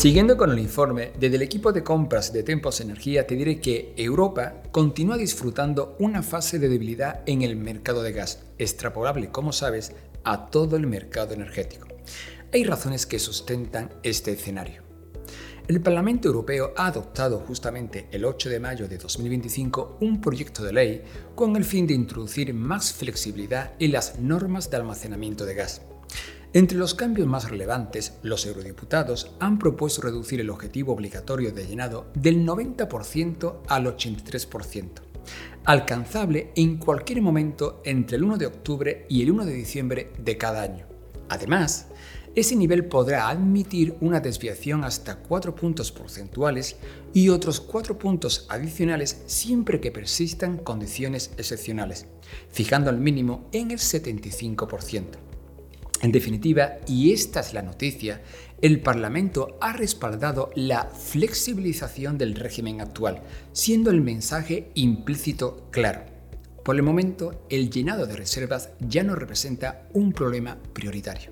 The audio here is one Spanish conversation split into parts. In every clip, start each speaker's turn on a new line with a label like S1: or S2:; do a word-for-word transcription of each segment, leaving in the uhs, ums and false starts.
S1: Siguiendo con el informe, desde el equipo de compras de Tempos Energía te diré que Europa continúa disfrutando una fase de debilidad en el mercado de gas, extrapolable, como sabes, a todo el mercado energético. Hay razones que sustentan este escenario. El Parlamento Europeo ha adoptado justamente el ocho de mayo de dos mil veinticinco un proyecto de ley con el fin de introducir más flexibilidad en las normas de almacenamiento de gas. Entre los cambios más relevantes, los eurodiputados han propuesto reducir el objetivo obligatorio de llenado del noventa por ciento al ochenta y tres por ciento, alcanzable en cualquier momento entre el uno de octubre y el uno de diciembre de cada año. Además, ese nivel podrá admitir una desviación hasta cuatro puntos porcentuales y otros cuatro puntos adicionales siempre que persistan condiciones excepcionales, fijando el mínimo en el setenta y cinco por ciento. En definitiva, y esta es la noticia, el Parlamento ha respaldado la flexibilización del régimen actual, siendo el mensaje implícito claro. Por el momento, el llenado de reservas ya no representa un problema prioritario.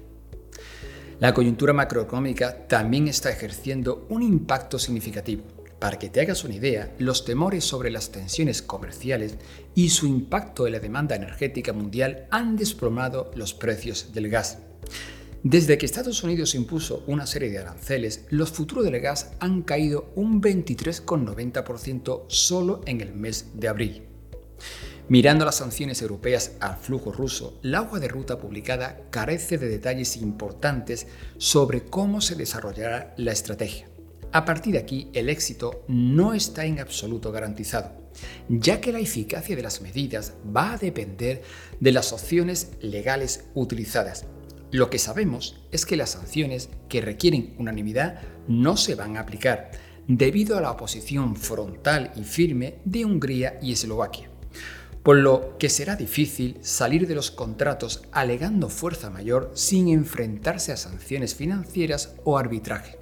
S1: La coyuntura macroeconómica también está ejerciendo un impacto significativo. Para que te hagas una idea, los temores sobre las tensiones comerciales y su impacto en la demanda energética mundial han desplomado los precios del gas. Desde que Estados Unidos impuso una serie de aranceles, los futuros del gas han caído un veintitrés coma noventa por ciento solo en el mes de abril. Mirando las sanciones europeas al flujo ruso, la hoja de ruta publicada carece de detalles importantes sobre cómo se desarrollará la estrategia. A partir de aquí, el éxito no está en absoluto garantizado, ya que la eficacia de las medidas va a depender de las opciones legales utilizadas. Lo que sabemos es que las sanciones que requieren unanimidad no se van a aplicar, debido a la oposición frontal y firme de Hungría y Eslovaquia, por lo que será difícil salir de los contratos alegando fuerza mayor sin enfrentarse a sanciones financieras o arbitraje.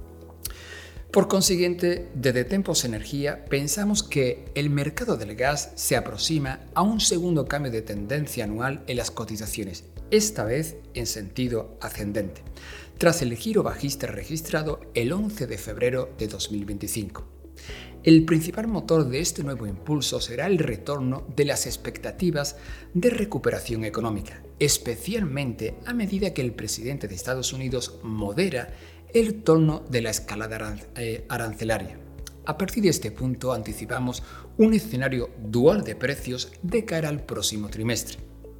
S1: Por consiguiente, desde Tempos Energía pensamos que el mercado del gas se aproxima a un segundo cambio de tendencia anual en las cotizaciones, esta vez en sentido ascendente, tras el giro bajista registrado el once de febrero de dos mil veinticinco. El principal motor de este nuevo impulso será el retorno de las expectativas de recuperación económica, especialmente a medida que el presidente de Estados Unidos modera el tono de la escalada arancelaria. A partir de este punto anticipamos un escenario dual de precios de cara al próximo trimestre.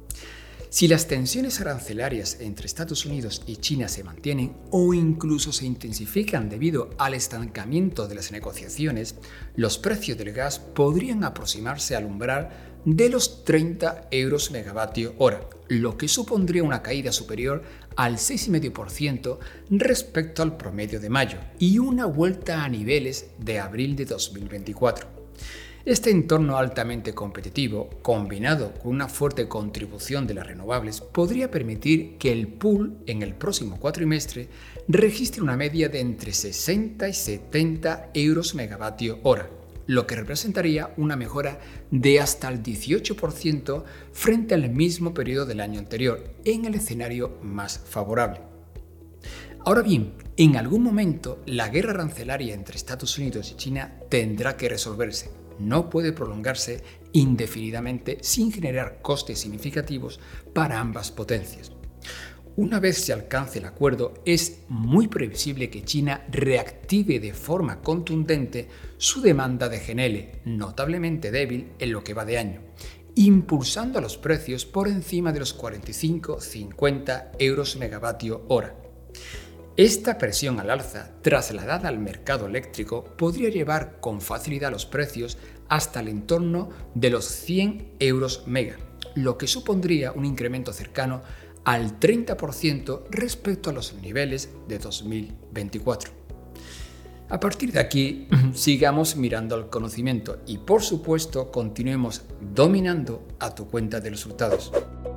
S1: Si las tensiones arancelarias entre Estados Unidos y China se mantienen o incluso se intensifican debido al estancamiento de las negociaciones, los precios del gas podrían aproximarse al umbral de los treinta euros megavatio hora, lo que supondría una caída superior al seis coma cinco por ciento respecto al promedio de mayo y una vuelta a niveles de abril de dos mil veinticuatro. Este entorno altamente competitivo, combinado con una fuerte contribución de las renovables, podría permitir que el pool en el próximo cuatrimestre registre una media de entre sesenta y setenta euros megavatio hora, lo que representaría una mejora de hasta el dieciocho por ciento frente al mismo periodo del año anterior, en el escenario más favorable. Ahora bien, en algún momento la guerra arancelaria entre Estados Unidos y China tendrá que resolverse. No puede prolongarse indefinidamente sin generar costes significativos para ambas potencias. Una vez se alcance el acuerdo, es muy previsible que China reactive de forma contundente su demanda de G N L, notablemente débil en lo que va de año, impulsando a los precios por encima de los cuarenta y cinco a cincuenta euros megavatio hora. Esta presión al alza, trasladada al mercado eléctrico, podría llevar con facilidad los precios hasta el entorno de los cien euros mega, lo que supondría un incremento cercano al treinta por ciento respecto a los niveles de dos mil veinticuatro. A partir de aquí, sigamos mirando al conocimiento y, por supuesto, continuemos dominando a tu cuenta de resultados.